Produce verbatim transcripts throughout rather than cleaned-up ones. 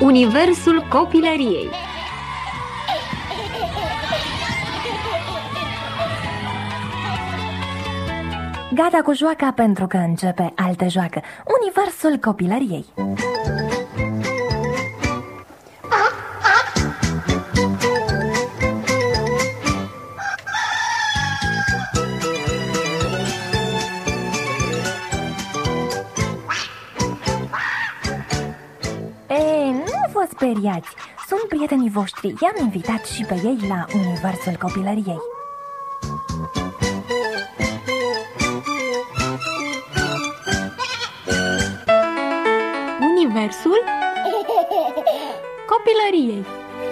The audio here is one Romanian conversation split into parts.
Universul copilăriei. Gata cu joaca pentru că începe altă joacă. Universul copilăriei. Ei, nu vă speriați. Sunt prietenii voștri. I-am invitat și pe ei la Universul copilăriei. Universul copilăriei.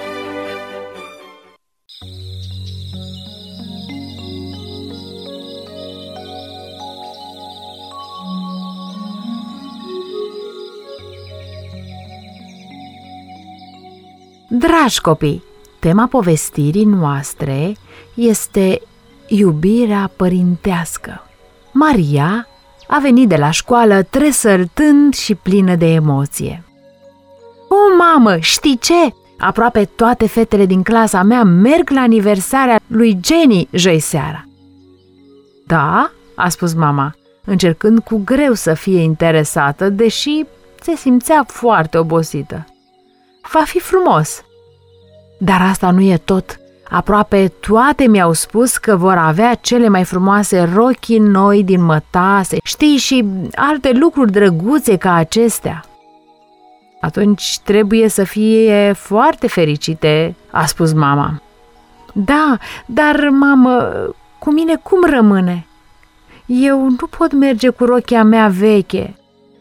Dragi copii, tema povestirii noastre este iubirea părintească. Maria a venit de la școală tresărtând și plină de emoție. O, mamă, știi ce? Aproape toate fetele din clasa mea merg la aniversarea lui Jenny joi seara. Da? A spus mama, încercând cu greu să fie interesată, deși se simțea foarte obosită. Va fi frumos. Dar asta nu e tot. Aproape toate mi-au spus că vor avea cele mai frumoase rochii noi din mătase, știi, și alte lucruri drăguțe ca acestea. Atunci trebuie să fie foarte fericite, a spus mama. Da, dar, mamă, cu mine cum rămâne? Eu nu pot merge cu rochia mea veche.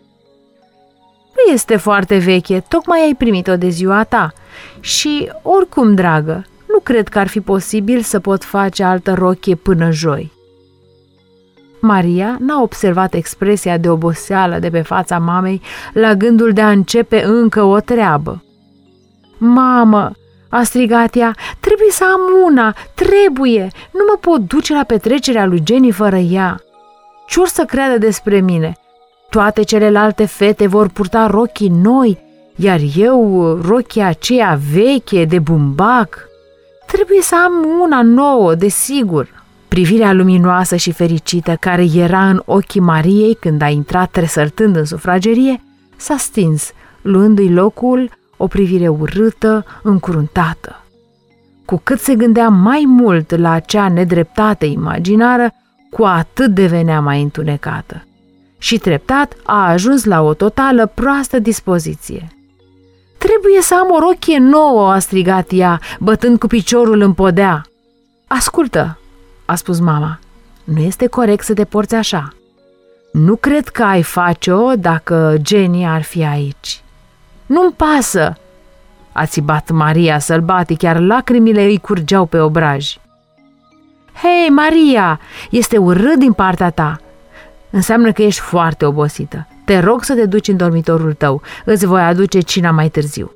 Nu este foarte veche, tocmai ai primit-o de ziua ta. Și, oricum, dragă, nu cred că ar fi posibil să pot face altă rochie până joi. Maria n-a observat expresia de oboseală de pe fața mamei la gândul de a începe încă o treabă. Mamă, a strigat ea, trebuie să am una, trebuie, nu mă pot duce la petrecerea lui Jenny fără ea. Ce-or să creadă despre mine? Toate celelalte fete vor purta rochii noi, iar eu rochia aceea veche de bumbac. Trebuie să am una nouă, desigur. Privirea luminoasă și fericită care era în ochii Mariei când a intrat tresărtând în sufragerie s-a stins, luându-i locul o privire urâtă, încruntată. Cu cât se gândea mai mult la acea nedreptate imaginară, cu atât devenea mai întunecată. Și treptat a ajuns la o totală proastă dispoziție. Trebuie să am o rochie nouă, a strigat ea, bătând cu piciorul în podea. Ascultă, a spus mama, nu este corect să te porți așa. Nu cred că ai face-o dacă Jenny ar fi aici. Nu-mi pasă, a țipat Maria sălbatic, iar lacrimile îi curgeau pe obraj. Hei, Maria, este urât din partea ta. Înseamnă că ești foarte obosită. Te rog să te duci în dormitorul tău. Îți voi aduce cina mai târziu.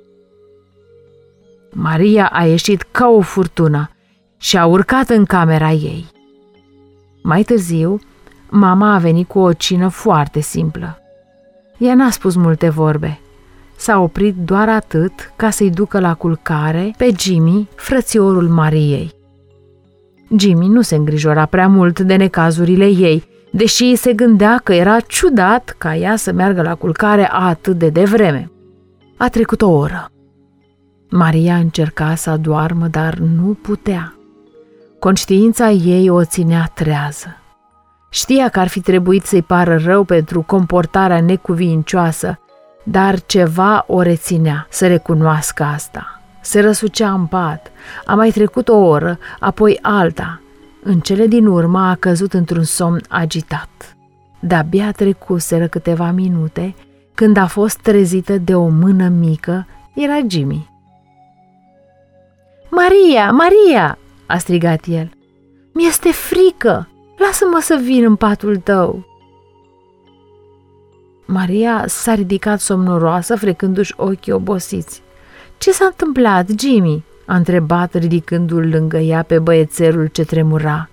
Maria a ieșit ca o furtună și a urcat în camera ei. Mai târziu, mama a venit cu o cină foarte simplă. Ea n-a spus multe vorbe. S-a oprit doar atât ca să-i ducă la culcare pe Jimmy, frățiorul Mariei. Jimmy nu se îngrijora prea mult de necazurile ei, deși se gândea că era ciudat ca ea să meargă la culcare atât de devreme. A trecut o oră. Maria încerca să adoarmă, dar nu putea. Conștiința ei o ținea trează. Știa că ar fi trebuit să-i pară rău pentru comportarea necuvincioasă, dar ceva o reținea să recunoască asta. Se răsucea în pat. A mai trecut o oră, apoi alta. În cele din urmă a căzut într-un somn agitat. De-abia trecuseră câteva minute când a fost trezită de o mână mică, era Jimmy. Maria, Maria, a strigat el, mi-este frică, lasă-mă să vin în patul tău. Maria s-a ridicat somnoroasă, frecându-și ochii obosiți. Ce s-a întâmplat, Jimmy? A întrebat, ridicându-l lângă ea pe băiețelul ce tremura.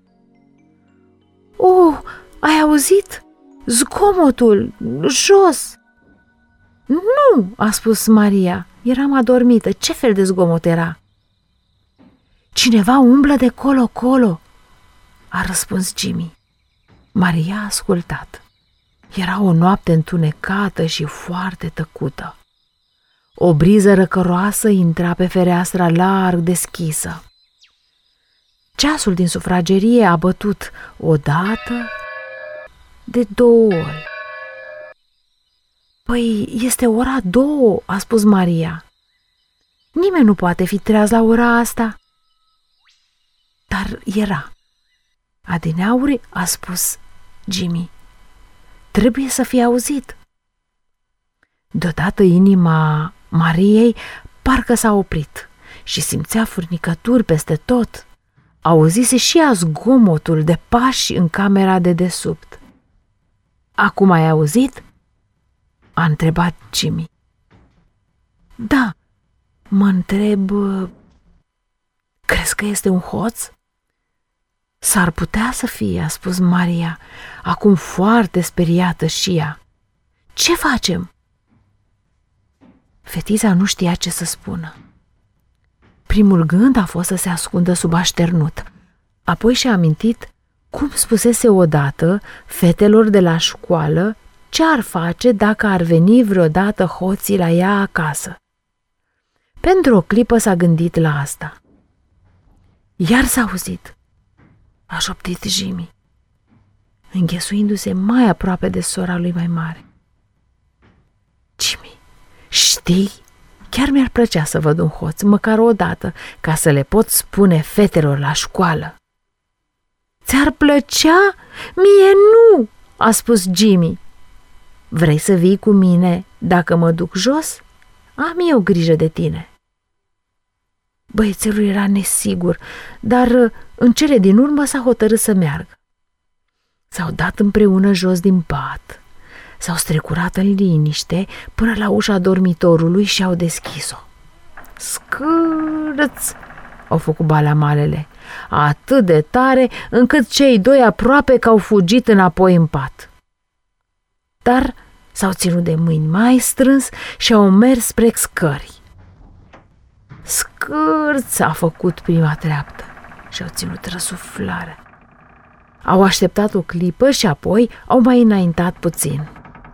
Oh, ai auzit? Zgomotul, jos! Nu, a spus Maria, Eram adormită. Ce fel de zgomot era? Cineva umblă de colo-colo, a răspuns Jimmy. Maria a ascultat. Era o noapte întunecată și foarte tăcută. O briză răcăroasă intra pe fereastra larg deschisă. Ceasul din sufragerie a bătut odată, de două ori. Păi, este ora două, a spus Maria. Nimeni nu poate fi treaz la ora asta. Dar era. Adineauri, a spus Jimmy. Trebuie să fie auzit. Deodată inima Mariei parcă s-a oprit și simțea furnicături peste tot. Auzise și ea zgomotul de pași în camera de desubt. Acum ai auzit? A întrebat Jimmy. Da, mă întreb... Crezi că este un hoț? S-ar putea să fie, a spus Maria, acum foarte speriată și ea. Ce facem? Fetița nu știa ce să spună. Primul gând a fost să se ascundă sub așternut. Apoi și-a amintit cum spusese odată fetelor de la școală ce ar face dacă ar veni vreodată hoții la ea acasă. Pentru o clipă s-a gândit la asta. Iar s-a auzit, a șoptit Jimmy, înghesuindu-se mai aproape de sora lui mai mare. Jimmy, știi, chiar mi-ar plăcea să văd un hoț, măcar o dată, ca să le pot spune fetelor la școală. Ți-ar plăcea? Mie nu, a spus Jimmy. Vrei să vii cu mine dacă mă duc jos? Am eu grijă de tine. Băiețelul era nesigur, dar în cele din urmă s-a hotărât să meargă. S-au dat împreună jos din pat, s-au strecurat în liniște până la ușa dormitorului și au deschis-o. Scârț! Au făcut balamalele, atât de tare încât cei doi aproape că au fugit înapoi în pat. Dar s-au ținut de mâini mai strâns și au mers spre scări. Scârț a făcut prima treaptă și au ținut răsuflarea. Au așteptat o clipă și apoi au mai înaintat puțin.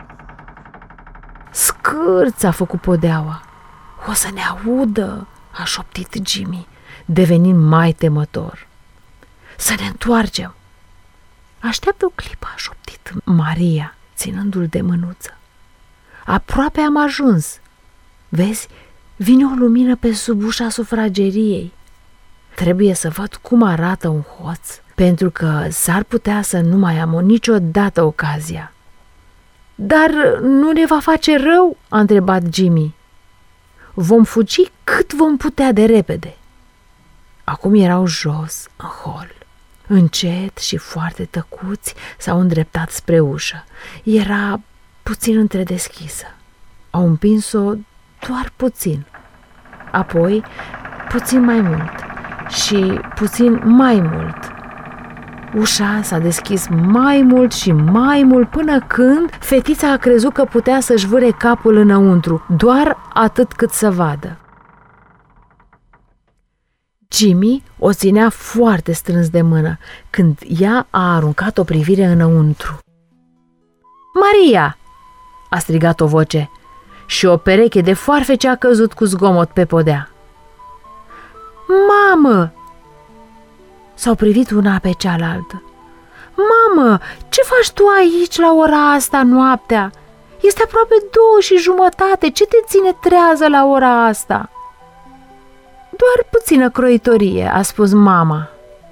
Scârț a făcut podeaua. O să ne audă, a șoptit Jimmy, devenind mai temător. Să ne întoarcem. Așteaptă o clipă, a șoptit Maria, ținându-l de mânuță. Aproape am ajuns. Vezi, vine o lumină pe sub ușa sufrageriei. Trebuie să văd cum arată un hoț, pentru că s-ar putea să nu mai am o niciodată ocazia. Dar nu ne va face rău? A întrebat Jimmy. Vom fugi cât vom putea de repede. Acum erau jos, în hol. Încet și foarte tăcuți s-au îndreptat spre ușă. Era puțin întredeschisă. Au împins-o doar puțin. Apoi puțin mai mult și puțin mai mult. Ușa s-a deschis mai mult și mai mult până când fetița a crezut că putea să-și vâre capul înăuntru, doar atât cât să vadă. Jimmy o ținea foarte strâns de mână când ea a aruncat o privire înăuntru. Maria! A strigat o voce și o pereche de foarfece a căzut cu zgomot pe podea. Mamă! S-au privit una pe cealaltă. Mamă, ce faci tu aici la ora asta noaptea? Este aproape două și jumătate, ce te ține trează la ora asta? Doar puțină croitorie, a spus mama.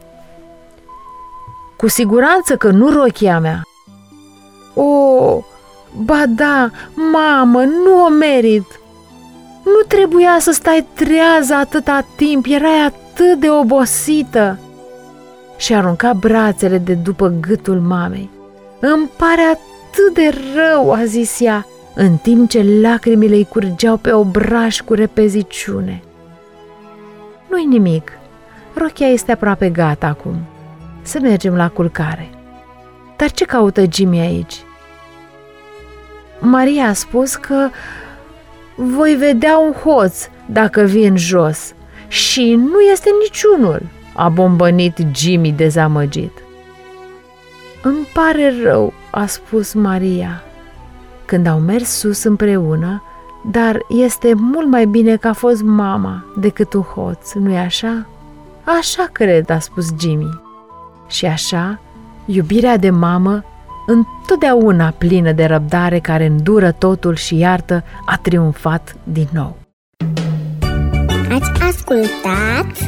Cu siguranță că nu rochia mea. O, ba da, mamă, nu o merit. Nu trebuia să stai trează atâta timp, erai atât de obosită. Și arunca brațele de după gâtul mamei. Îmi pare atât de rău, a zis ea, în timp ce lacrimile îi curgeau pe obraj cu repeziciune. Nu-i nimic, rochia este aproape gata acum. Să mergem la culcare. Dar ce caută Jimmy aici? Maria a spus că voi vedea un hoț dacă vin jos. Și nu este niciunul, a bombănit Jimmy dezamăgit. Îmi pare rău, a spus Maria. Când au mers sus împreună, dar este mult mai bine că a fost mama decât un hoț, nu-i așa? Așa cred, a spus Jimmy. Și așa, iubirea de mamă, întotdeauna plină de răbdare care îndură totul și iartă, a triumfat din nou. Ați ascultat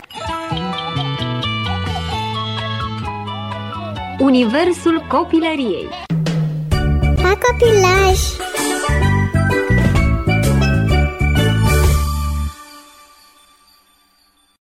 Universul copilăriei. Pa copilaj!